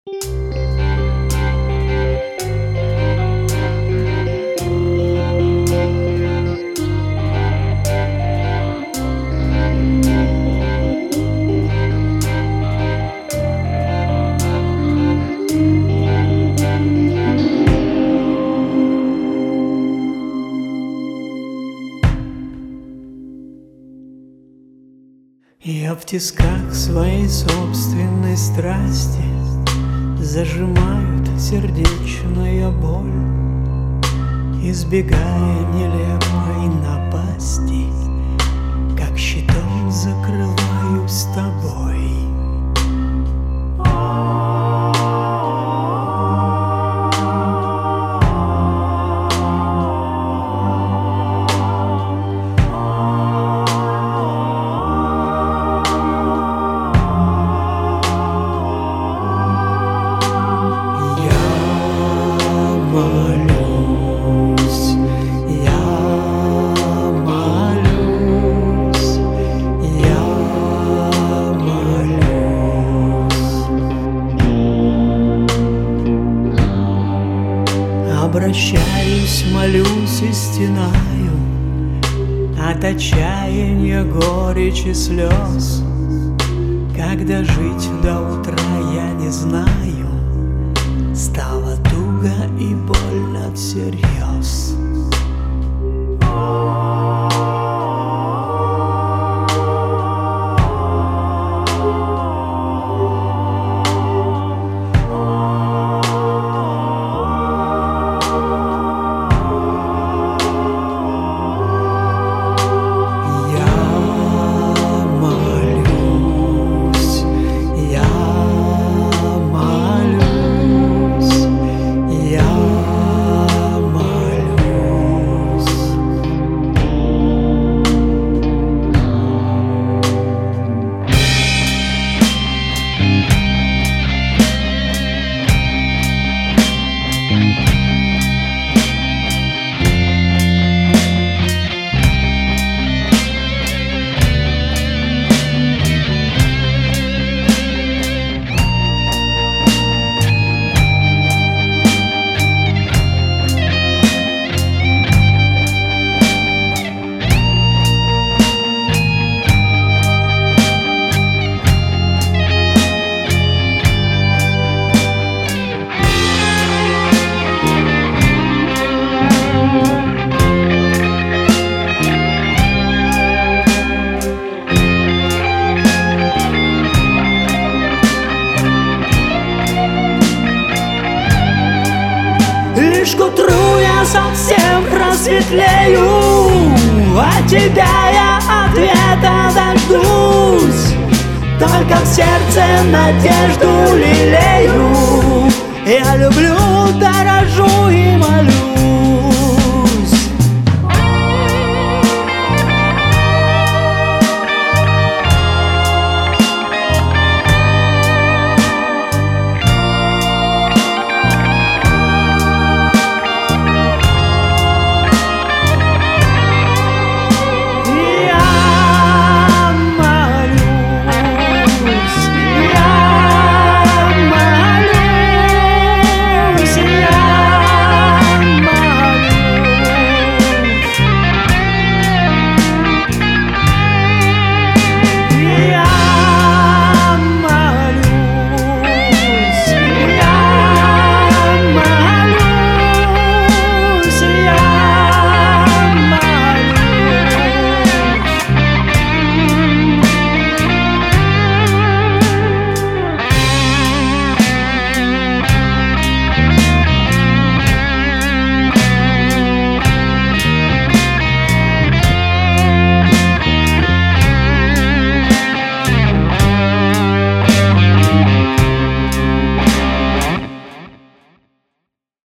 Я в тисках своей собственной страсти зажимают сердечная боль, избегая нелепой напасти, как щитом закрываюсь с тобой. Обращаюсь, молюсь и стенаю от отчаяния, горечи, слез. Когда жить до утра я не знаю, стало туго и больно всерьез. Лишь к утру я совсем просветлею, от тебя я ответа дождусь. Только в сердце надежду лелею, я люблю